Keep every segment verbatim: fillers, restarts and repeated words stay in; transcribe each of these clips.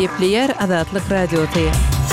Gepleyer Azatlyk Radiosu.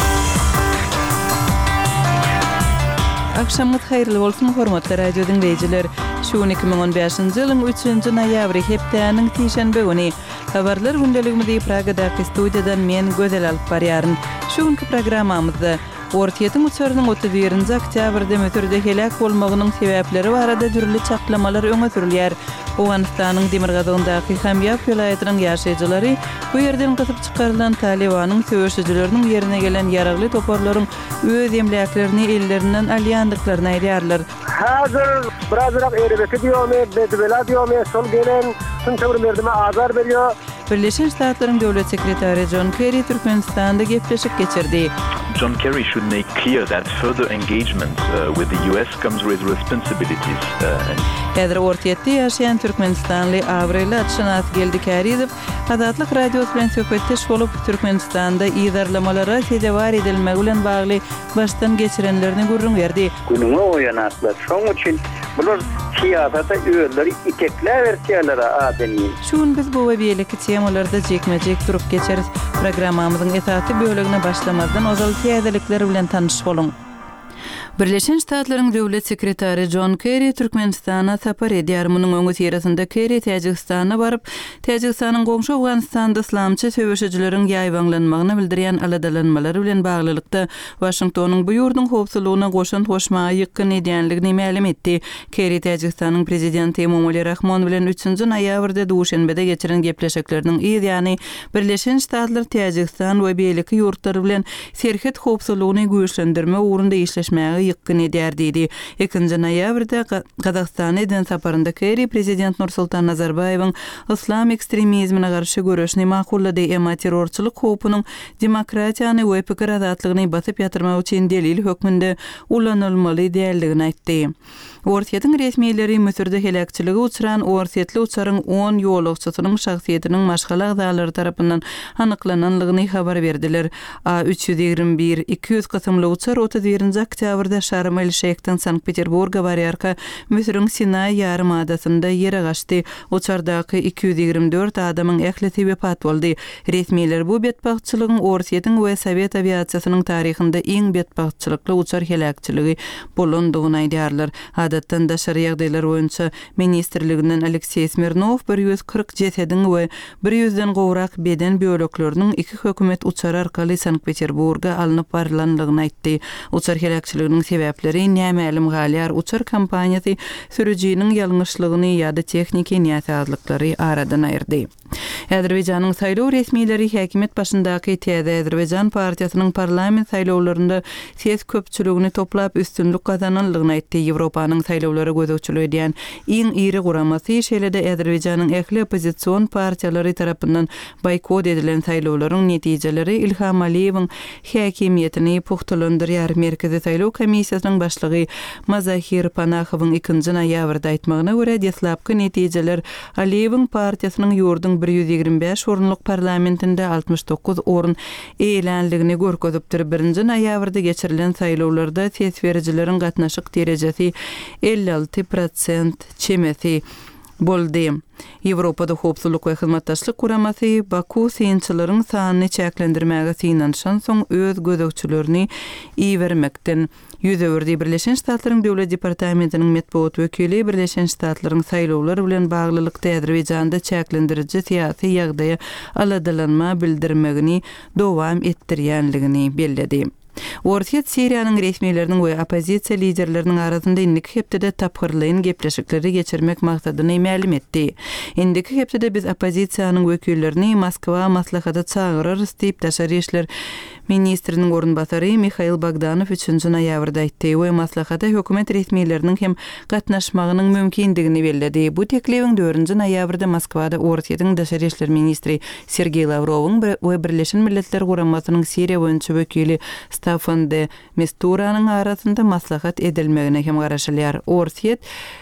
Akşamyz hayrly bolsun hormatly radio dinleyijiler. Şu iki bin on beşinji ýylyň üçünji noýabry hepdeniň tişenbe güni habarlar gündeligimizi Pragadaky studiýadan men Gözel alyp barýaryn. Şu günki programmamyzda Ortiýetiň uçarynyň otuz birinji oktýabrda mötürde helak bolmagynyň sebäpleri barada türli çaklamalar öňe sürilýär. Owganystanyň Demirgazyndaky Hamyap vilayatynyň ýaşaýjylary bu ýerden gysyp çykarylan Talibanyň söwüşçileriniň ýerine gelen ýaragly toparlaryň öz emlaklerini ellerinden alýandyklaryny aýdýarlar. Hazır birazrak erebeki diýomy, bedbela diýomy, şol gelen şunçagyr merdime azar berýär. Birleşen Ştatlaryň döwlet sekretary John Kerry Türkmenistanda gepleşik geçirdi. John Kerry should make clear that further engagement uh, with the U S comes with responsibilities. Häzir ortaýetde ýaşaýan Türkmenistanly Avril Atşanat geldi Kerry'dip Azatlyk radiosu bilen söhbetdeş bolup Türkmenistanda ýydarlamalara tedawar edilmegi bilen bagly başdan geçirenlerini gurrun berdi. Günüňe oýanatlar. Şoň üçin bular siyasata öýleri itekler versiýalary adamyn. Şuň biz bu we beýleki temalarda jekmejek durup geçeriz. Programmamyzyň esaty bölegine başlamazdan ozal täzelikler bilen tanyş bolun. Birleşen Ştatlaryň döwlet sekretary John Kerry Türkmenistana sapar edýär. Munyň öňü ýerinde Kerry Täjikistana baryp, Täjikistanyň goňşy Awganistanda islamçy söwüşçileriň ýaýbanlanmagyny bildirýän aladalanmalary bilen baglylykda Washingtonyň bu ýurdun howpsuzlygyna goşan hoşmagy ýykyn edýänligini ma'lum etdi. Kerry Täjikistanyň prezidenti Emomali Rahmon bilen üçünji noýabrda duşenbede geçiren gepleşikleriniň ýa-ni Birleşen Ştatlar Täjikistan we beýleki ýurtlar bilen serhet howpsuzlygyny güýçlendirme ugrunda işleşmäge ýykyn edýär diýdi. ikinji noýabrda Gazagystan eden saparynda Kerry prezident Nursultan Nazarbayewiň islam ekstremizmine garşy görüşini makullady. Emma terrorçylyk howpunyň demokratiýany we pikir azatlygyny basyp ýatyrmak üçin delil hökmünde ullanylmaly diýerligini aýtdy. Ortiýetiň resmiýetleri Mötürde helakçylygy uçuran ortiýetli uçaryň on ýolagçysynyň şahsiýetiniň maşgala agzalary tarapyndan anyklananlygyny habar berdiler. A üç yüz ýigirme bir iki yüz kysymly uçar otuz birinji oktýabrda Şarm el-Şeyhden Sankt-Peterburga barýarka Mötürüň Sinay ýarymadasyna ýere gaçdy. Uçardaky iki yüz ýigirme dört adamyň ählisi wepat boldy. Resmiýetler bu betbagtçylygyň ortiýetiň we Sowet aviasiýasynyň taryhynda iň betbagtçylykly uçar helakçylygy bolandygyny aýdýarlar. Adatdan daşary ýagdaýlar boýunça ministrliginden Aleksey Smirnov bir yüz kırk jesediň we bir yüzden gowrak beden bölegleriniň iki hökümet uçary arkaly Sankt-Peterburga alınıp barlanlygyny aýtdy. Uçar helakçylygynyň sebäpleri nämälim galýar uçar kampaniýasy sürüjiniň ýalňyşlygyny ýa-da texniki ýetizliklary aradan aýyrdy. Azerbaýjanyň saýlaw resmiýetleri häkimet başyndaky Täze Azerbaýjan partiýasynyň parlament saýlawlarynda ses köpçüligini toplap üstünlük gazananlygyny aýtdy. Ýewropanyň saýlawlara gözükçülük edýän iň iri guramasy şeýlede Azerbaýjanyň ähli opozisiýon partiýalary tarapyndan boykot edilen saýlawlaryň netijeleri Ilham Aliýewiň häkimiýetini puhtalandyrýar. Merkezi saýlaw komissiýasynyň başlygy Mazahir Panahowyň ikinji noýabrda aýtmagyna görä deslapky netijeler Aliýewiň partiýasynyň ýurdun bir yüz ýigirme beş orunlyk parlamentinde altmış dokuz orun eýlenligini görkezipdir. birinji noýabrda geçirilen saýlawlarda ses berijileriň gatnaşyk derejesi elli alty prosent çemesi boldy. Ýewropada howpsuzlyk we hyzmatdaşlyk guramasy Baku synçylaryň sanyny çäklendirmäge synanşan soň öz gözükçülerini iýermekden ýüz öwürdi. Birleşen Ştatlaryň döwlet departamentiniň medeniýet wekili Birleşen Ştatlaryň saýlawlar bilen baglylykda Azerbaýjanda çäklendiriji syýasy ýagdaýa aladalanma bildirmegini dowam etdirýänligini bellädi. Ortiýet Siriýanyň resmiýetleriniň we opozisiýa liderleriniň arasynda indiki hepde tapgyrlygyny gepleşikleri geçirmek maksadyny ma'lum etdi. Indiki hepde biz opozisiýanyň wekillerini Moskwa maslahata çağıryrys diýip Daşary işler ministriniň orunbasary Mikhail Bogdanov üçünji noýabrda aýtdy we maslahata hökümet resmiýetleriniň hem gatnaşmagynyň mümkindigini bellädi. Bu teklibiň dördünji noýabrda Moskwada Ortiýetiň Daşary işler ministri Sergey Lavrowyň we Birleşen Milletler Guramasynyň Siriýa boýunça wekili Staffan de Misturanyň arasynda maslahat edilmegine hem garaşylýar. Ortiýet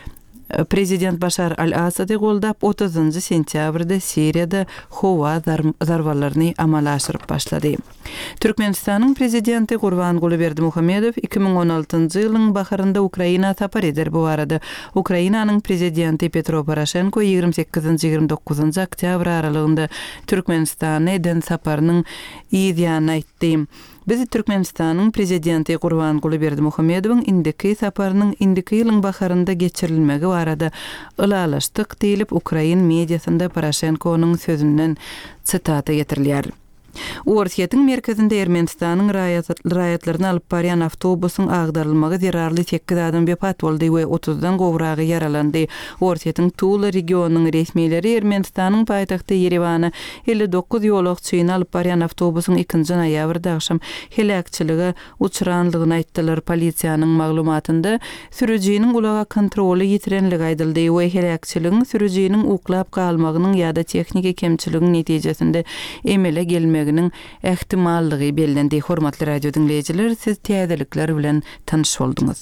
Prezident Bashar al-Assad goldap otuzuncu sentyabrda Siriyada hova zarbarlaryny amala aşyryp başlady. Türkmenistanyň prezidenti Gurbanguly Berdimuhamedov iki ming on altyncı ýylyň baharynda Ukraina tapar eder. Bu arada Ukrainanyň prezidenti Petro Poroshenko ýygrimi sekizinci ýygrimi dokuzuncu oktyabr aralygynda Türkmenistana eden saparynyň ýygyny aýtdy. Biz Türkmenistanyň prezidenti Gurbanguly Berdimuhamedowyň indiki saparynyň indiki ýylyň baharynda geçirilmegi barada ılalaşdyk diýilip Ukrain mediasynda Poroshenkonyň sözünden sitata getirilýär. Orsiýetiň merkezinde Ermenistanyň raýatlaryny alyp barýan awtobusyň agdarylmagy zerarly sekiz adam wefat boldy we otuzdan gowragy yaralandy. Orsiýetiň Tula regionunyň resmiýetleri Ermenistanyň paýtagty Yerewany elli dokuz ýolagçyny alyp barýan awtobusyň ikinji noýabrda akşam helakçylyga uçuranlygyny aýtdylar. Polisiýanyň maglumatynda sürüjiniň ulaga kontroly ýitirenligi aýdyldy we helakçylygyň sürüjiniň uklap galmagynyň ýa-da tehnik kemçiligiň netijesinde emele gelmegi ähtimallygy bellendi. Hormatly radio dinleyijiler, siz täzelikler bilen tanyş bolduňuz.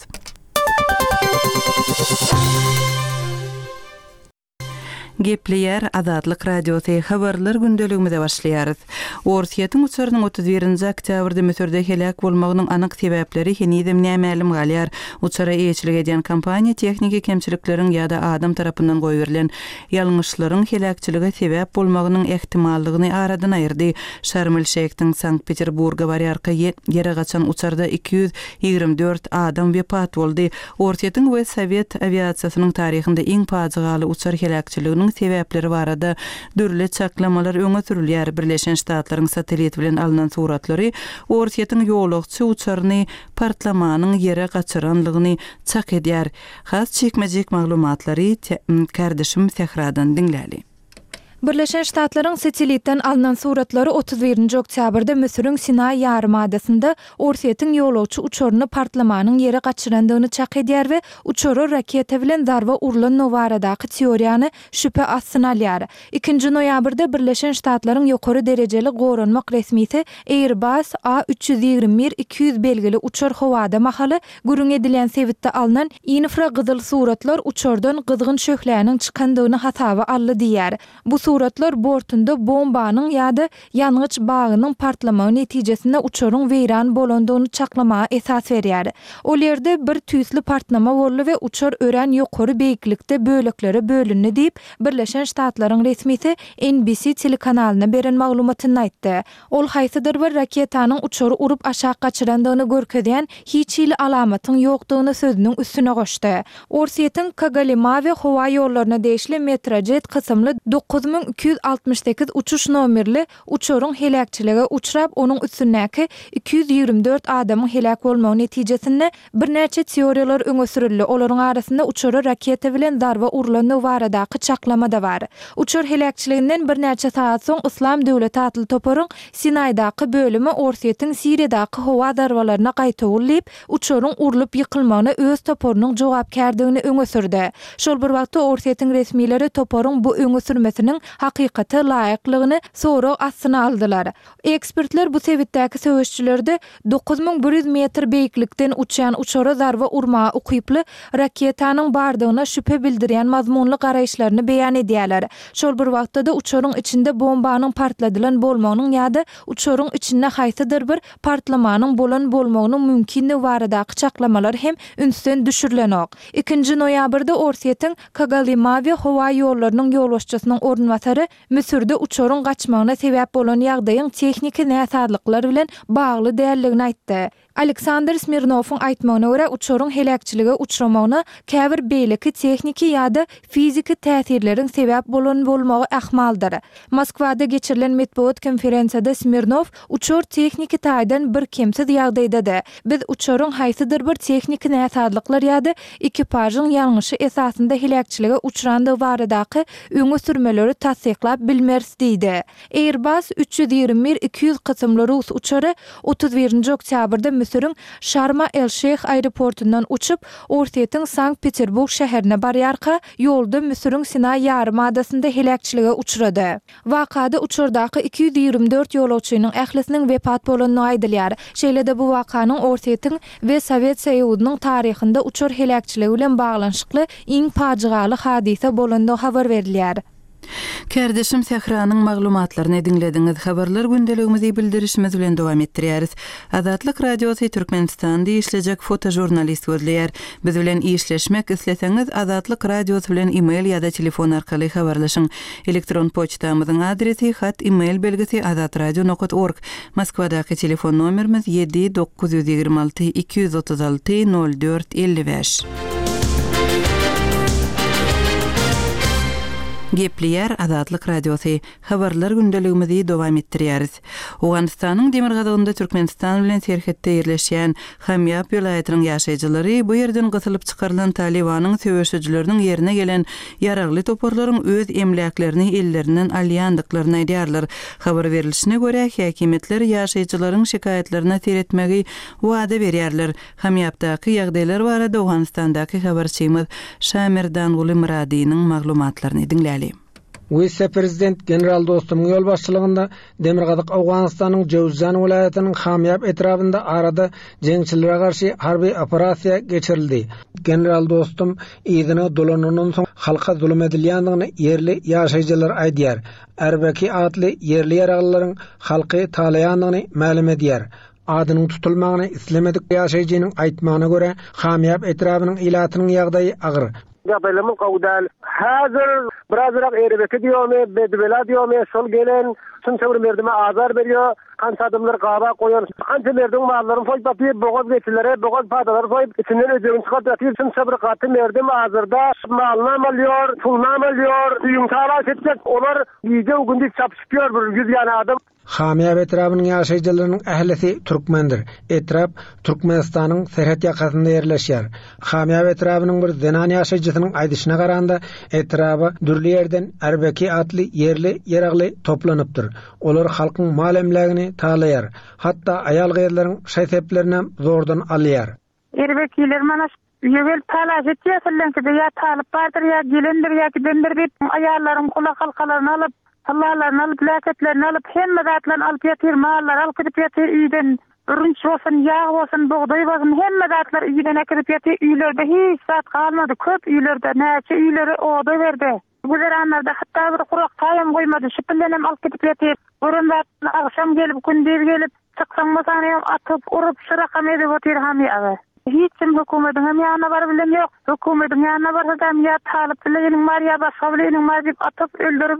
Gepleýär Azatlyk radiosy habarlar gündeligimizde başlaýarys. Orsiýetiň uçurynyň otuz birinji oktýabrda Mösürde helak bolmagynyň anyk sebäpleri henüzem nämälim galýar. Uçara eýçilik eden kompaniýa tehnik kemçilikleriň ýa-da adam tarapyndan goýberilen ýalňyşlaryň helakçylyga sebäp bolmagynyň ähtimallygyny aradan aýyrdy. Şarm el-Şeyh'tiň Sankt-Peterburga barýarky ýere gaçan uçarda iki yüz ýygrimi dört adam wefat boldy. Orsiýetiň we Sowet aviasiýasynyň taryhynda iň paçygaly uçar helakçylygynyň sebäpleri barada dürli çaklamalar öňe sürilýär. Birleşen Ştatlaryň satelit bilen alynan suratlary Orsiýetiň ýolagçy uçaryny partlamanyň ýere gaçyranlygyny çak edýär. Has çekmejek maglumatlary kardeşim Sehradan dinläli. Birleşen Ştatlaryň satelitden alynan suratlary otuz birinji oktýabrda Mösürüň Sinay ýarymadasyna Orsiýetiň ýolagçy uçaryny partlamanyň ýere gaçyrandygyny çak edýär we uçary raketa bilen darba urulan nowaradaky teoriýany şüpe astyna alýar. ikinji noýabrda Birleşen Ştatlaryň ýokary derejeli goranmak resmisi Airbus A üç yüz ýygrimi bir iki yüz belgili uçar howada mahaly gürüň edilen sebitde alynan infragyzyl suratlar uçardan gyzgyn şöhläniň çykandygyny hasaba aldy diýär. Bu suratlar bortunda bombanyň ýa-da ýangıç bagynyň partlamagy netijesinde uçaryň weýran bolandygyny çaklamaga esas berýär. Ol ýerde bir tüýsli partlama boldy we uçar ören ýokary beýiklikde böleklere bölündi diýip Birleşen Ştatlaryň resmisi N B C telekanalyna beren maglumatyny aýtdy. Ol haýsydyr bir raketanyň uçary urup aşağı gaçyrandygyny görkezýän hiç ýyly alamatyň ýokdugyny sözüniň üstüne goşdy. Orsiýetiň Kogalima we howa ýollaryna değişli Metrojet kysymly dokuz bin iki yüz altmış sekiz uçuş nomerli uçaryň helakçylyga uçrap onuň üstündäki iki yüz ýygrimi dört adamyň helak bolmagy netijesinde bir näçe teoriýalar öňe sürildi. Olaryň arasynda uçary raketa bilen darba urulan nowaradaky çaklama da bar. Uçar helakçylygynyň bir näçe saat soň Islam döwleti atly toparyň Sinaydaky bölümi Orsiýetiň Siriýadaky howa darbalaryna gaýta urulyp uçaryň urulyp ýykylmagyna öz toparynyň jogapkärdigini öňe sürdi. Şol bir wagtda Orsiýetiň resmiýetleri toparyň bu öňe sürmesiniň hakykaty laýyklygyny sorak astyna aldylar. Ekspertler bu sebitdäki söwüşçülerde dokuz bin bir yüz metr beýiklikden uçan uçara darba urma ukyply raketanyň bardygyna şüpe bildirýän mazmunly garaýşlaryny beýan edýärler. Şol bir wagtda da uçaryň içinde bombanyň partladylan bolmagynyň ýa-da uçaryň içinde haýsydyr bir partlamanyň bolan bolmagynyň mümkinligi baradaky çaklamalar hem ünsden düşürilenok. ikinji noýabrda Orsiýetiň Kogalima we howa ýollarynyň ýolbaşçysynyň ornwatary Mösürde uçaryň gaçmagyna sebäp bolan ýagdaýyň tehnik näsadlyklar bilen bagly dälligini aýtdy. Aleksandr Smirnowyň aýtmagyna görä uçaryň helakçylyga uçramagyna käbir beýleki tehniki ýa-da fiziki täsirleriň sebäp bolan bolmagy ähmaldyr. Moskwada geçirilen medeniýet konferensiýasynda Smirnow uçar tehniki taýdan bir kemsiz ýagdaýda biz uçaryň haýsydyr bir tehnik näsadlyklar ýa-da ekipažyň ýalňyşy esasynda helakçylyga uçrandygy baradaky öňe sürmeleri tasdiklap bilmers diýdi. Airbus üç yüz ýygrimi bir iki yüz kysymly Rus uçary otuz birinji oktýabrda Misr'ün Sharm el-Sheikh aeroportundan uçup Ortiýetiň Sankt-Peterburg şäherine barýarka ýolda Misr'ün Sinay ýarymadasyna helakçylyga uçrady. Wakada uçurdaky iki yüz ýygrimi dört ýolawçynyň ählisiniň wepat bolanyny aýdylýar. Şeýle-de bu wakanyň Ortiýetiň we Sowet Soýuzynyň taryhynda uçur helakçyligi bilen baglanşykly iň paçygaly hadise bolanyny habar berilýär. Kärdeşim Sehranyň maglumatlaryny dinlediňiz. Habarlar gündeligimizi bildirişimiz bilen dowam etdirýäris. Azatlyk radiosy Türkmenistanda işlejek fotojurnalist gözleýär. Biz bilen işleşmek isleseňiz Azatlyk radiosy bilen e-mail ýa-da telefon arkaly habarlaşyň. Elektron poçtamyzyň adresi hat e-mail belgisi azatradio nokta org. Moskwadaky telefon nomerimiz yedi dokuz yüz ýygrimi alty iki yüz otuz alty nol dört elli beş. Gepliýär Azatlyk radiosy. Habarlar gündeligimizi dowam etdirýäris. Owganystanyň Demirgazagynda Türkmenistan bilen serhetde ýerleşýän Hamyap ýylaýatynyň ýaşaýjylary bu ýerden gysylyp çykarylan Talibanyň söwüşçileriniň ýerine gelen ýaragly toporlaryň öz emlaklerini ellerinden alýandyklaryny aýdýarlar. Habar berilişine görä häkimetler ýaşaýjylaryň şikaýetlerini teretmegi wada berýärler. Hamyapdaky ýagdaýlar barada Owganystandaky habarçymyz Şamerdan Gulymradynyň maglumatlaryny dinläli. Vice Prezident General Dostumyň ýol başçylygynda Demirgazyk Owganystanyň Jowzjan welaýatynyň Hamyap etrafynda arada jeňçilere garşy harby operasiýa geçirildi. General Dostum ýygyny dolananyň soň halka zulüm edilýändigini ýerli ýaşaýjylar aýdýar. Erbeki adly ýerli ýaraglylaryň halky talaýandygyny ma'lum edýär. Adynyň tutulmagyny islemedik ýaşaýjynyň aýtmagyna görä Hamyap etrafynyň ilatynyň ýagdaýy agyr. Gabelemim qawdal hazır birazrak erebeki diýomy, bedbela diýomy, şol gelen şunça bir merdime azar berýär, kança adamlar gaba goýan, kança merdiň mallaryny foýup atyp, bogoz geçilere, bogoz padalary foýup, içinden öjegini çykaryp atyp, şunça bir gaty merdim azyrda malna malýar, pulna malýar, ýyň tara etjek, olar ýygy gündüz çapyşýar bir yüz ýany adam. Hamyap etrafynyň ýaşaýjylarynyň ählisi türkmendir. Etrap Türkmenistanyň serhet ýakasynda ýerleşýär. Hamyap etrafynyň bir zenan ýaşaýjysynyň aýdyşyna garanda etrafy dürli ýerden erbeki atly ýerli ýaragly toplanypdyr. Olar halkyň mal emlegini talaýar. Hatda aýal gyýlaryň şaýseplerini zordan alýar. Erbekiler mana ýewel talaş etýärlerki ýa talyp bardyr ýa gelendir ýa gidendir diýip aýallaryň kulak halkalaryny alyp Allah'larını alıp, laketlerini alıp, hem medatlarını alıp yatir, mağallar alıp gidip yatir, üyden ürünç olsun, yağ olsun, buğday olsun, hem medatlar üyden akıdip yatir, üylerde hiç saat kalmadı, köp üylerde, neçe üyleri oğda verdi. Güzel anlarda hatta bir kurak tayam koymadı, şüpillenem alıp gidip yatir, ürünlerden akşam gelip, gündüz gelip, çıksan masanayım atıp, urup, şırakam edip otir Hamyap'a. Hiç kim hükümetin hem yanına var bilen yok, hükümetin yanına varsa da ya talıp bileğinin var ya başka bileğinin var deyip atıp öldürüp,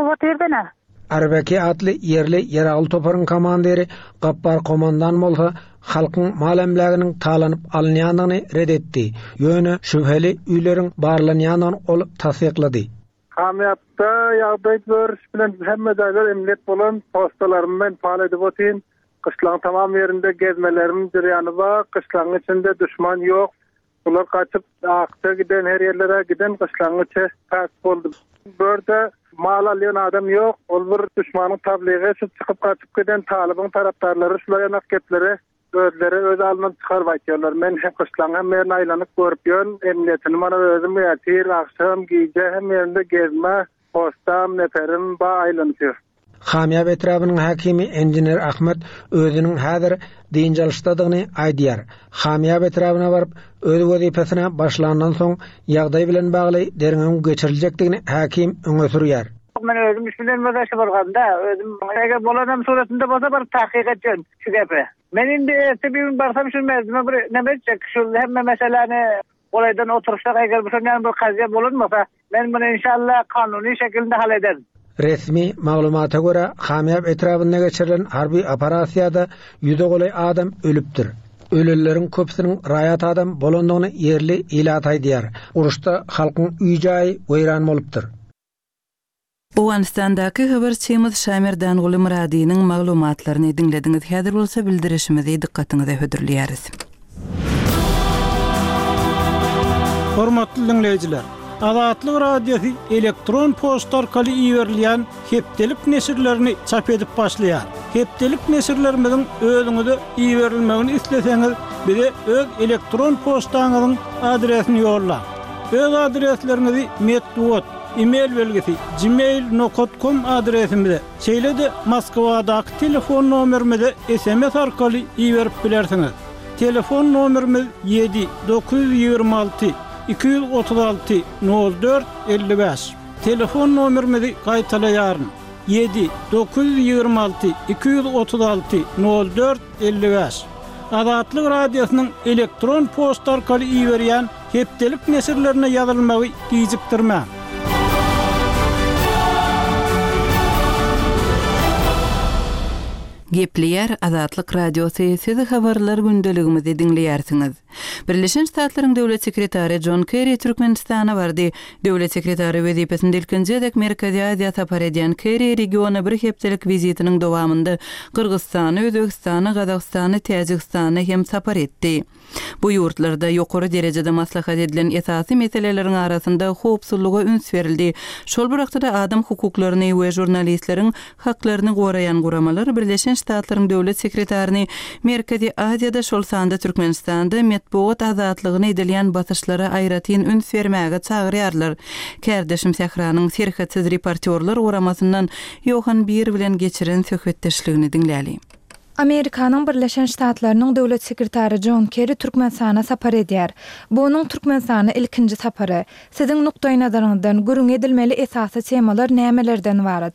Erbeki adly ýerli ýaragly toparyň komandiri Gappar komandan bolsa halkyň mal emleginiň talanyp alynýandygyny red etdi. Ýöne şüpheli üýleriň barlanýanyny ol tasdiklady. Hamyapda ýagdaý bir bilen hemme daýlar emlet bolan postalaryny pal edip otyn. Kışlaň tamam ýerinde gezmeleriň jurýany bar, kışlaň içinde düşman ýok. Bular kaçıp akta giden her yerlere giden kışlaň içe pas boldy. Burada mal alyan adam yok. Ol bir düşmanın tabliğe çıkıp kaçıp giden Taliban taraftarları şular yanak getleri özleri öz alından çıkarıp aytıyorlar. Men hem kışlan hem yerini aylanıp görüp yön. Emniyetini bana özüm yatir, akşam giyce hem yerinde gezme, postam, neferim, ba aylanıpıyor. Hamyap etrafynyň hakimi Engineer Ahmet özüniň häzir diň jalşdadygyny aýdýar. Hamyap etrafyna baryp öz wezipesine başlandan soň ýagdaý bilen bagly derňeň geçiriljekdigini hakim öňe sürýär. Men özüm iş bilen medaşy bolganda, özüm eger bolanam suratynda bolsa bir tahqiq etjek şu gepi. Men indi ertebin barsam şu mezme bir neme etjek şu hemme meseleni olaydan oturuşsak eger bir bir kaziye bolanmasa men bunu inşallah kanuny şekilde hal ederim. Resmi maglumata göre Hamyap etrafynda geçirilen harby operasiýada ýüze golay adam ölüpdir. Ölüleriň köpsiniň raýat adam bolandygyny ýerli ilat aýdýar. Uruşda halkyň üýjaý weýran bolupdyr. Owganystandaky habarçymyz Şamerdan Gulymradynyň maglumatlaryny dinlediňiz. Häzir bolsa bildirişimizi dikkatiňize hödürleýäris. Hormatly dinleýijiler, Azatlyk radiosu elektron posta arkaly iýerilýän hepdelik nesirlerini çap edip başlaýar. Hepdelik nesirlerimizin özüňize iýerilmegini isleseňiz, bize öz elektron postaňyzyň adresini ýolla. Öz adreslerinizi metduat, e-mail belgisi gmail nokta com adresimize, şeýle-de Moskwadaky telefon nomerimize S M S arkaly iýerip bilersiňiz. Telefon nomerimiz yedi dokuz yüz yirmi altı iki yüz otuz altı nol dört elli beş. Telefon nomerimizi gaýtalaýaryn. yedi dokuz yüz yirmi altı iki yüz otuz altı nol dört elli beş. Azatlyk radiosynyň elektron posta arkaly iýerýän hepdelik nesirlerine ýazylmagy gijikdirmä. Gepleýär Azatlyk radiosu sizi habarlar gündeligimizi dinleýärsiňiz. Birleşen Ştatlaryň döwlet sekretary John Kerry Türkmenistana bardy. Döwlet sekretary wezipesinde ilkinji edek Merkezi Aziýa tapar edýän Kerry regiona bir hepdelik vizitiniň dowamında Kyrgyzstany, Özbekistany, Gazagstany, Täjikistany hem tapar etdi. Bu ýurtlarda ýokary derejede maslahat edilen esasy meseleleriň arasynda howpsuzlyga üns berildi. Şol birakda adam hukuklaryny we jurnalistleriň haklaryny goraýan guramalar Birleşen Ştatlaryň döwlet sekretaryny Merkezi Aziýada şol sanda Türkmenistanda metbuat azatlygyny edilýän basyşlara aýratyn üns bermäge çagyrýarlar. Kärdeşim Sehranyň serhatsiz reportyorlar guramasyndan Johan Bir bilen geçiren söhbetdeşligini dinläli. Amerikanyň Birleşen Ştatlarynyň döwlet sekretary John Kerry Türkmenistana sapar edýär. Bu onuň Türkmenistana ilkinji sapary. Siziň nukdaý nazaryňızdan görüň edilmeli esasy temalar nämelerden barat?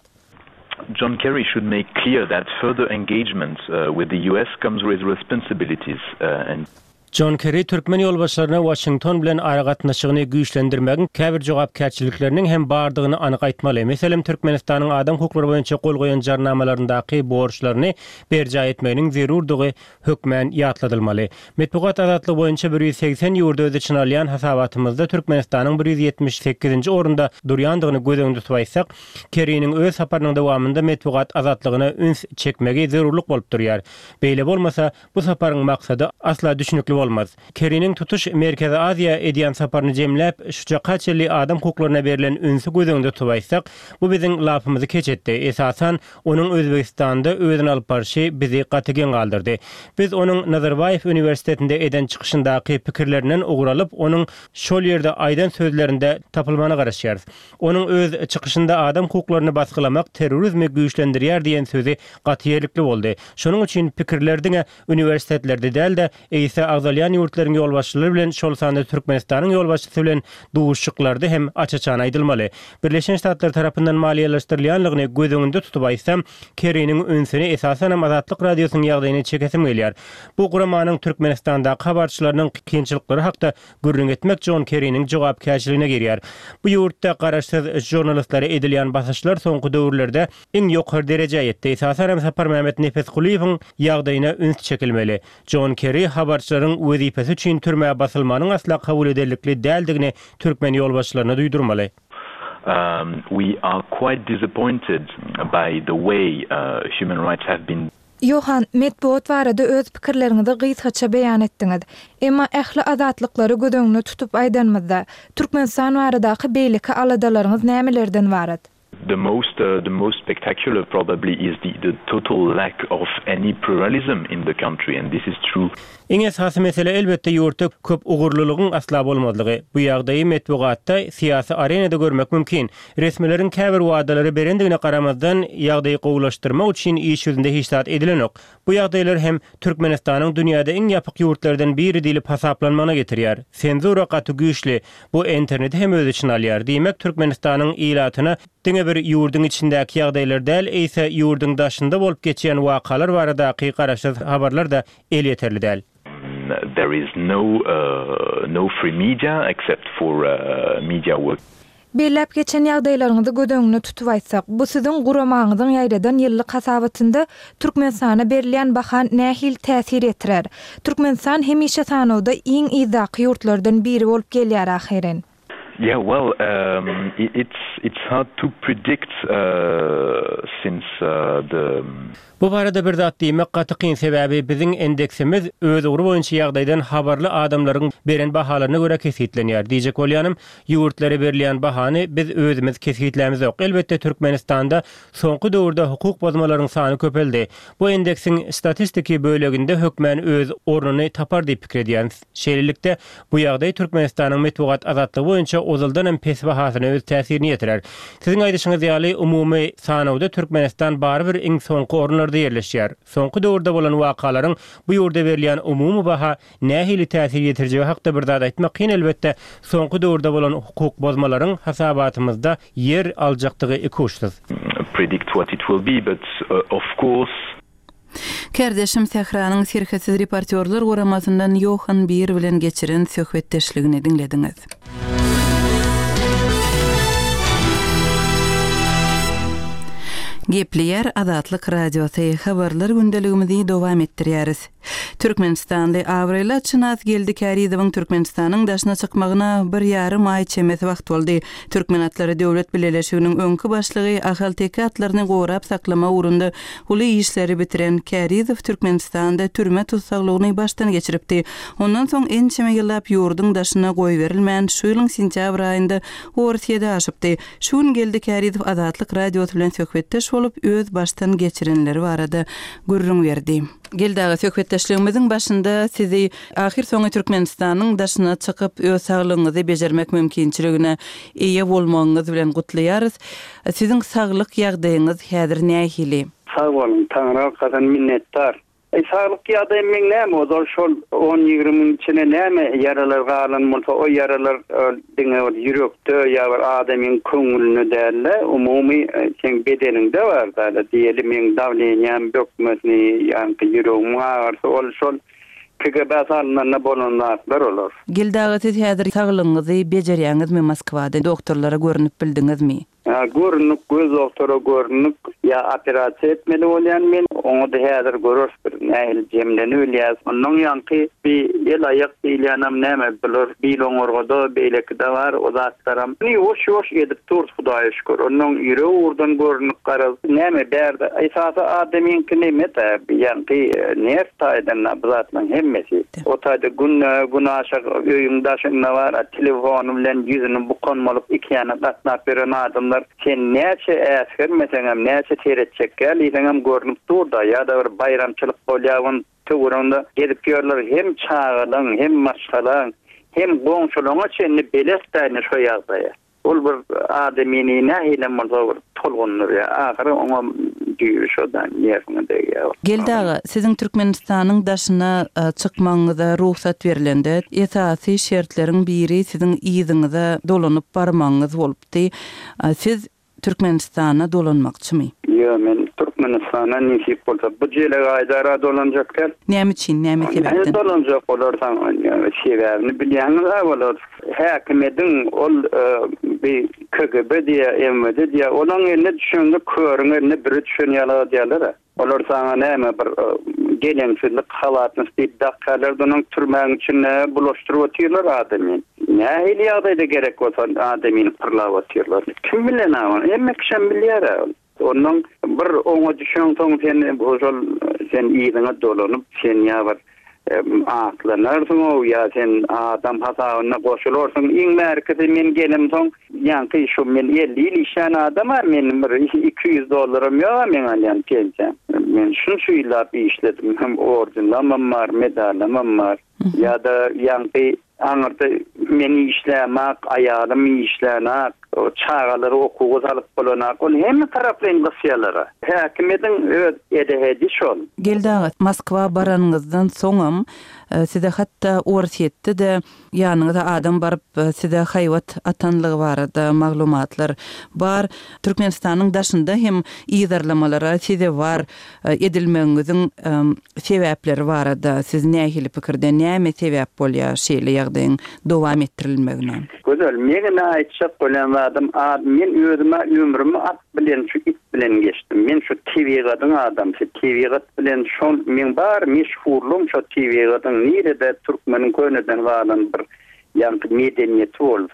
John Kerry should make clear that further engagement uh, with the U S comes with responsibilities uh, and John Kerry Türkmen ýolbaşlaryna Washington bilen aragatnaşygyny güýçlendirmägiň käbir jogapkärçilikleriniň hem bardygyny anyk aýtmaly. Meselem Türkmenistanyň adam hukuklary boýunça gol goýan jarnamalaryndaky borçlaryny berja etmeginiň zerurdygy hökmen ýatladylmaly. Metbuat azatlygy boýunça bir yüz seksen ýurda öz içine alýan hasabatymyzda Türkmenistanyň bir yüz ýetmiş sekizinji orunda durýandygyny gözüňde tutýsak, Kerryniň öz saparynyň dowamında metbuat azatlygyna üns çekmegi zerurluk bolup durýar. Beýle bolmasa, bu saparyň maksady asla düşünükli olmaz. Kerryniň tutuş Merkezi Aziýa edýän saparyny jemläp, şuça kaçyly adam hukuklaryna berilen ünsü gözüňde tutýsak, bu biziň lapymyzy keçetdi. Esasan, onuň Özbekistanda özüni alyp barşy bizi gatygen galdyrdy. Biz onuň Nazarbayev Üniversitetinde eden çykyşyndaky pikirlerinden uguralyp, onuň şol ýerde aýdan sözlerinde tapylmany garaşýarys. Onuň öz çykyşynda adam hukuklaryny basgylamak terrorizmi güýçlendirýär diýen sözi gatyerlikli boldy. Şonuň üçin pikirlerdiňe üniversitetlerde däl-de eýse agzalyan ýurtlaryň ýolbaşçylary bilen şol sanda Türkmenistanyň ýolbaşçysy bilen duşuşyklarda hem açaçan aýdylmaly. Birleşen Ştatlar tarapyndan maliýeleşdirilýänligini gözüňde tutup aýsam, Kerryniň ünsüni esasen Azatlyk radiosynyň ýagdaýyna çekesim gelýär. Bu guramanyň Türkmenistanda habarçylarynyň kynçylyklary hakda gürrüň etmek John Kerryniň jogapkärçiligine gerýär. Bu ýurtda garaşsyz jurnalistlary edilýän basyşlar soňky döwürlerde iň ýokary derejä ýetdi. Esasen Sapar Mehmet Nefes Kuliýewiň ýagdaýyna üns çekilmeli. John Kerry habarçylaryň wezipesi üçin türmäge basylmanyň asla kabul edillikli däldigini Türkmen ýolbaşçylaryna duýdurmaly. Um, we are quite disappointed by the way uh, human rights have been Johan, metbuat barada öz pikirleriňizi gysgaça beýan etdiňiz. Emma ähli azatlykları gödöňüne tutup aýdanmyzda Türkmenistan baradaky beýleki aladalaryňyz nämelerden barat? The most uh, the most spectacular probably is the, the total lack of any pluralism in the country, and this is true. Iň esasy mesele elbetde ýurtda köp ugurlylygyň asla bolmadlygy. Bu ýagdaýy metbuatda siýasy arenada görmek mümkin. Resmileriň käbir wadalary berendigine garamazdan ýagdaýy gowulaşdyrmak üçin iş ýüzünde hiçzat edilenok. Bu ýagdaýlar hem Türkmenistanyň dünýäde iň ýapyk ýurtlardan biri diýilip hasaplanmana getirýär. Senzura gaty güýçli. Bu interneti hem öz içine alýar. Diýmek Türkmenistanyň ilatyna diňe bir ýurduň içindäki ýagdaýlar däl, eýse ýurduň daşynda bolup geçýän wakalar baradaky garaşsyz habarlar da el ýeterli däl. There is no uh, no free media except for uh, media work. Belläp geçen ýagdaýlaryňyzy gödöňüne tutup aýtsak, bu siziň guramağınızın ýaýradan ýyllyk hasabatynda Türkmenistana berilýän bahan nähil täsir etdirer? Türkmenistan hemişe sanawda iň izdaky ýurtlardan biri bolup gelýär ahyren. Yeah, well, um, it, it's it's hard to predict uh, since uh, the Bu barada bir zat diýmek gatyqyn sebäbi biziň endeksimiz öz ugruk boýunça ýagdaýdan habarly adamlaryň beren bahalaryna görä kesitlenýär. Diýjek bolýanym, ýurtlary berilýän bahany biz özümiz kesitlämiz ýok. Elbetde Türkmenistanda soňky döwürde hukuk bozmalaryň sany köpeldi. Bu endeksin statistiki böleginde hökmen öz ornuny tapar diýip pikir edýän. Şeýlelikde bu ýagdaý Türkmenistanyň metbuat azatlygy boýunça ozaldan hem pes bahasyna öz täsirini ýetirer. Siziň aýdyşyňyz ýaly umumy sanawda Türkmenistan bary bir iň soňky orunlarda ýerleşýär. Soňky döwürde bolan wakalaryň bu ýurda berilýän umumy baha nähili täsir ýetirjegi hakda bir zat aýtmak kyn. Elbetde soňky döwürde bolan hukuk bozmalaryň hasabatymyzda yer aljakdygy ekuşsyz. Predict what it will be, but uh, of course Kerdeşim Sehranyň serhesiz reportyorlar goramasyndan Johan Bir bilen geçiren söhbetdeşligini dinlediňiz. Gepleýär Azatlyk radiosy habarlar gündeligimizi dowam etdirýäris. Türkmenistanly Avrela Çynaz geldi Karizowyň Türkmenistanyň daşyna çykmagyna bir ýarym ay çemes wagt boldy. Türkmen atlary döwlet birleşiginiň öňkü başlygy ahal teki atlaryny gorap saklama urundy. Uly işleri bitiren Karizow Türkmenistanda türme tutsaglygyny başdan geçiripdi. Ondan soň ençeme ýyllap ýurduň daşyna goý berilmän şu ýylyň sentýabr aýynda Orsiýede aşypdy. Şun geldi Karizow Azatlyk radiosy bilen söhbetdeş bolup öz başdan geçirenleri barada gurrun berdi. Geldiği söhbetdeşligimiziň başynda sizi ahir soňy Türkmenistanyň daşyna çykyp öz saglygyňyzy bejermek mümkinçiligine eýe bolmagyňyz bilen gutlaýarys. Siziň saglyk ýagdaýyňyz häzir nähili? Sag bolun, Taňra gadan minnetdar. E saglyk ýagdaýym meň näme ozal şol on ýygrimi içine näme ýaralar galan bolsa o ýaralar diňe ýürekde ýa bir adamyň köňülini däle umumy sen bedeninde bar da diýelim meň dawlenýän bökmesini ýa-ni ýüregim garsa ol şol K G B sanlyna bolanlar olar. Geldiği siz häzir saglygyňyzy bejerýäňizmi Moskwada doktorlara görünip bildiňizmi? Ya görünük göz doktora görünük ya operasiýa etmeli bolýan men onu da häzir görür bir nähil jemleni ölýär. Onuň ýanky bir el aýak diýilýänam näme bilir bir oňorgada beýlekde bar o zatlaram. Ni hoş hoş edip dur Hudaýa şükür. Onuň ýüregi urdan görünük garaz näme berde esasy adamyň kinemete ýanky nerw taýdan bizatlaryň hemmesi. O taýda gün gün aşağı öýüňdaşyna bar telefon bilen ýüzüni bukanmalyp iki ýana gatnap beren adamlar sen näçe äsger meselem näçe teretçek gelýäňem görünüp durda ýa-da bir bayramçylyk bolýagyň töwerinde gelip ýörler hem çağılaň hem maşgalaň hem goňşulaňa çenli belesdäni şo ýagdaýa. Ol bir adamyny nähile mazawr tolgunlar ýa ahyry oňa diýişodan ýerinde ýa. Geldiği siziň Türkmenistanyň daşyna çykmagyňyza ruhsat berilende esasy şertleriň biri siziň ýyzyňyza dolanyp barmagyňyz bolupdy. Siz Türkmenistana dolanmakçymy? Ýa men Türkmenistana nisip bolsa bu jele gaýdara dolanjaklar. Näme üçin, näme sebäpden? Dolanjak bolarsan sebäbini bilýäňiz bolar. Häkimetiň ol bir K G B diýe emedi diýe olaň eline düşündi körüňe bir düşünýärler diýerler. Olar sana näme bir gelençilik halatny istidaklardan türmäň üçin bulaşdyryp otyrlar adamy. Nähili ýagdaýda gerek bolsa adamyny pyrlap otyrlar. Kim bilen ama emme kişem bilýär. Onuň bir oňa düşen soň sen bozul sen ýygyňa dolanyp sen ýa-da aklanarsın o ya sen adam hasabyna goşulursun iň merkezi men gelim soň ýanky şu men elli ýyl işän adam men bir iki yüz dollarym ýok men alýan kençe men şunçu ýyllap işledim hem ordinlamam bar medalamam bar ýa-da ýanky aňyrda meni işlämek aýalym işlänek o çağalary okugy alyp bolanak ol hem taraplan gysýalara häkimetiň öz edehedi şol. Geldiği Moskwa baranyňyzdan soňam size hatta Orsiýetde de ýanyňyza adam baryp size haýwat atanlygy barada maglumatlar bar. Türkmenistanyň daşynda hem ýyzarlamalara size var edilmeňiziň sebäpleri barada siz nähili pikirde näme sebäp bolýar şeýle ýagdaýyň dowam etdirilmegine? Güzel, meni aýtjak bolan adam men özüme ömrümi at bilen şu it bilen geçdim. Men şu T V gadyň adam, şu T V gad bilen şol men bar meşhurlum şu T V gadyň nirede Türkmeniň köneden walan bir ýanky medeniýeti bolsa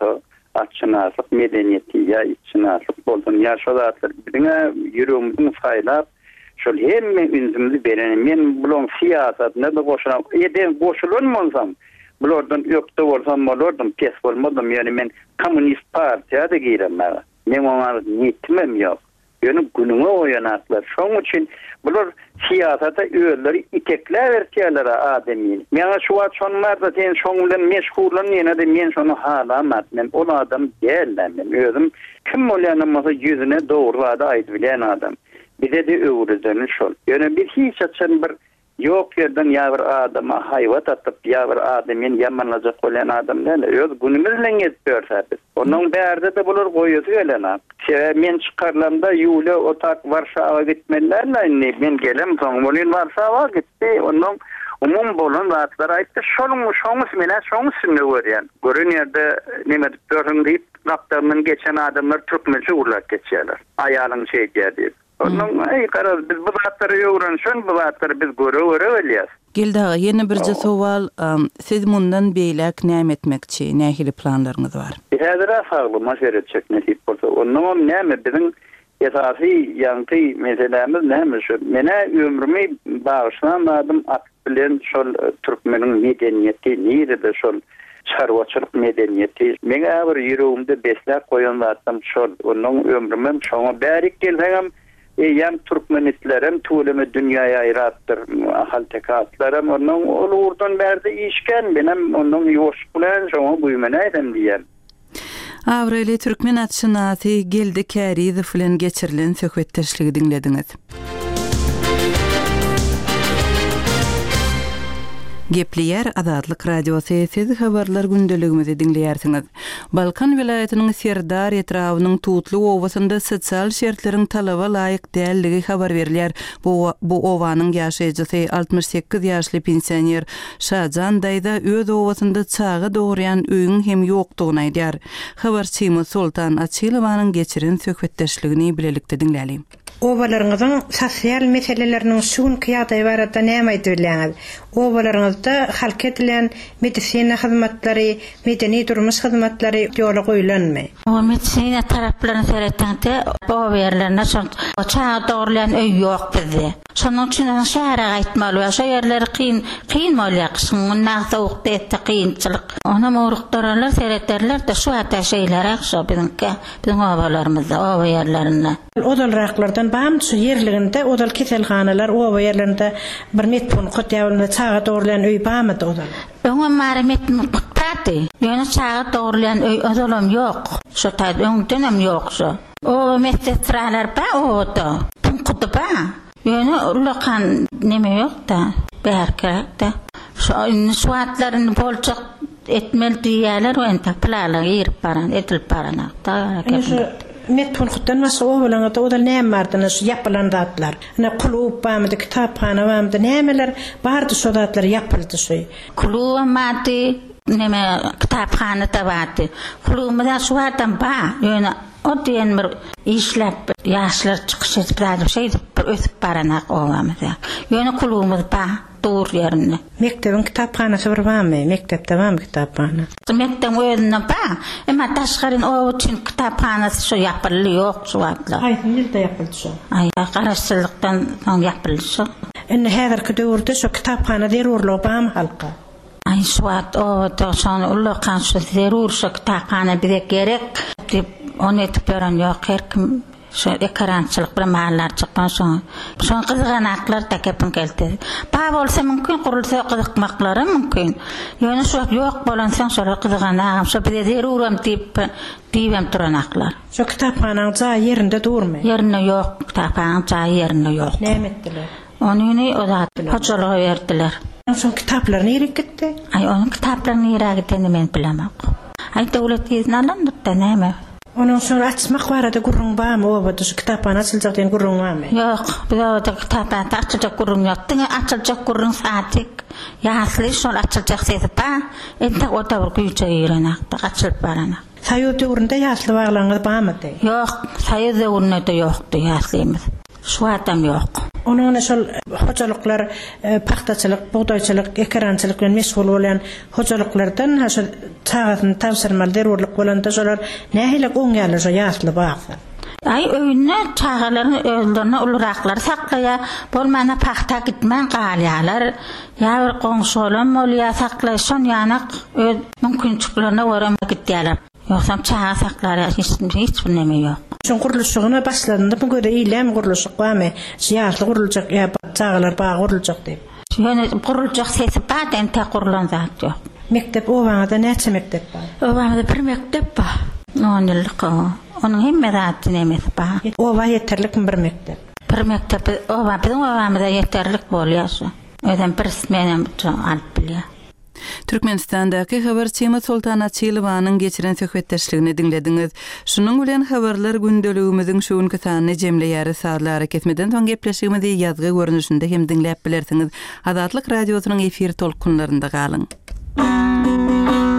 açınaslık medeniyeti ya içinaslık boldun yaşadatlar birine yüreğimizin faylap şol hemme ünzümlü beren men bulon siyasatına da koşulan eden koşulunmansam bulardan yokta olsam bulardan pes olmadım yani men komünist partiye de girem ben men ona niyetim yok yani günüme oyanaklar şoň için bular siyasata öýleri itekler vertiýärler adamyny men şu açanlarda sen şoň bilen meşgullan ýene de men şonu halamat men ol adam dälem men özüm kim bolýanmasa ýüzüne dogry aýdyp bilen adam bize de öwrüden şol ýöne bir hiç açan bir yok yerden ya bir adama hayvat atıp ya bir adamın yamanlacak olan adamdan öz günümüzle geçiyorsa biz. Onun berde de bulur koyuyoruz öyle. Şey, men çıkarlamda Yule otak Varşava gitmelerle ne men gelem Zongolin Varşava gitti. Onun umum bolun rahatlar ayıttı. Şolun şoňus mene şoňus ne görýän. Görün yerde neme dörün deyip raptarının geçen adamlar Türkmençe urlak geçýärler. Ayalın şey diýdi. Onun ay karar biz bu zatları öwrenşen bu zatları biz göre-göre ölýäs. Geldağa ýene birje sowal, siz mundan beýlek näme etmekçi, nähili planlaryňyz bar? Häzir sagly maşeret çekmeli bolsa, onun näme biziň esasy ýanky meselemiz näme şu? Mene ömrümi bagyşlan adam at bilen şol türkmeniň medeniyeti nirede şol çarwaçylyk medeniyeti meňe bir ýüregimde beslep goýan zatym şol. Onun ömrümem şoňa bärik gelsem Yem Türkmenistlerim tulemi dünyaya ayrattır haltekatlarım onun olurdan berdi işken benim onun yoşkulan şoňa buymana edem diýen. Avreli Türkmen atşynaty geldi Käriýew bilen geçirilen söhbetdeşligi dinlediňiz. Gepliyer Azadlyk Radiosu siz habarlar gündeligimizi dinleýärsiňiz. Balkan vilayatynyň Serdar etrawynyň Tutlu owasynda sosial şertleriň talaba laýyk dälligi habar berilýär. Bu bu owanyň ýaşaýjysy altmış sekiz ýaşly pensioner Şajan daýda öz owasynda çagy dogryan öýüň hem ýokdugyny aýdýar. Habarçymyz Sultan Açylowanyň geçiren söhbetdeşligini bilelikde dinläýär. Ovalarınızın sosial meselelerinin şun kıyatı varada näme edilýär? Ovalarınızda halk edilen medisina hyzmatları, medeni durmuş hyzmatları ýola goýulanmy? O medisina taraplarını seretende o ýerlerine şon çağa dogurlan öý ýok bizde. Şonuň üçin şäherä gaýtmaly, şo ýerler kyn, kyn bolýar, şoň näçe wagt etdi kynçylyk. Ona mowrukdaralar seretlerler de şu hata şeýler akşa biziňki, biziň owalarymyzda, owa ýerlerinde. Odal raklardan bam şu yerliginde odal keselhanalar owa ýerlerinde bir metpun qotýawyny çağa dogurlan öý bamydy odal. Öňe mara metpun qotpaty. Ýöne çağa dogurlan öý odalam ýok. Şo taýda öňden ýok şo. O metsetralar ba oda. Qotdy ba. Ýöne ulakan neme ýok da, berkerak da. Şo suatlaryny bolçak etmeli diýerler we enta plalar ýerip baran, etilip baranakda. Metpun qutdan masy owalarynda odal näme bardyny şu ýapylan zatlar. Ana klup bamydy, kitapxana bamydy, nämeler bardy şu zatlar ýapyldy şu. Klup mady, neme kitapxana da bardy. Klubda şu adam ba, ýöne o diýen bir işläp ýaşlar çykyş edip bir şey bir ösüp baranak owamyda. Ýöne klubumyz ba. Dur ýerine. Mektebin kitapxanasy bir barmy? Mektepde barmy kitapxana? Mektep özüne ba. Emma taşgaryn o üçin kitapxanasy şu ýapyly ýok şu wagtlar. Aýsy ýylda ýapyldy şu. Ay, garaşçylykdan soň ýapyldy şu. Indi häzirki döwürde şu kitapxana zerurlyk barmy halka? Ay, şu wagt o toşan ullakan şu zerur şu kitapxana bize gerek dip onu etip beren ýok her kim. Şu ekrançylyk bir mahallar çykpan soň. Şoň gyzganaklar takepin geldi. Ba bolsa mümkin gurulsa gyzykmaklary mümkin. Ýöne şu ýok bolan soň şolar gyzganak, şu bir zeruram tip diýem turanaklar. Şu kitapxanaň ja ýerinde durmy? Ýerinde ýok, kitapxanaň ja ýerinde ýok. Näme etdiler? Ony ozat hoçalyga berdiler. Şoň kitaplar näme gitdi? Ay, onuň kitaplarny näme gitdiňi men bilemok. Ay, dowlat ýerini alandypda näme? Onun sonra açmak barada gurrun bam o bada şu kitapxana açylacak diýen gurrun barmy? Ýok, bizde kitapxana açylacak gurrun ýok. Diňe açylacak gurrun saatik. Ýasly şol açylacak sesip ba. Ente o da bir güýçe ýerenak, açylyp baranak. Saýy döwründe ýasly baglaňyz barmy? Ýok, saýy döwründe ýokdy ýaslymyz. Şu adam ýok. Onun şol hocalıklar, paxtaçylyk, buğdayçylyk, ekrançylyk bilen meşgul bolan hocalıklardan haşa taýatyn tawsyrmaly derwurlyk bolanda şolar nähile oňýaly şo ýasly bagsa. Ay öýüne çağalaryny öldürne uluraqlar saklaya, bolmana paxta gitmän galýalar. Ýa bir goňşolam bolýa saklay, şon ýanak öz mümkinçiliklerine görä gitýärler. Ýoksam çağa saklar, hiç bir näme ýok. Şon guruluşygyna başlandy, bu göre eýlem guruluşyk bamy, ýasly gurulacak, ýa çağalar baý gurulacak diýip. Ýöne gurulacak sesi baden ta gurulan zat ýok. Mektep owaňda näçe mektep bar? Owaňda bir mektep bar. on ýyllyk. Onun hemme zat näme bar. Owa ýeterlik bir mektep. Bir mektep owa biziň owamyzda ýeterlik bolýar. Öden bir smenem alyp bilýär. Türkmenistandaky habarçymy Sultana Çylywanyň geçiren söhbetdeşligini dinlediňiz. Şunuň bilen habarlar gündeligimiziň şu günkü sanyny jemleýär saatlara ketmeden soň gepleşigimizi ýazgy görnüşinde hem dinläp bilersiňiz. Azatlyk radiosynyň efir tolkunlarynda galyň.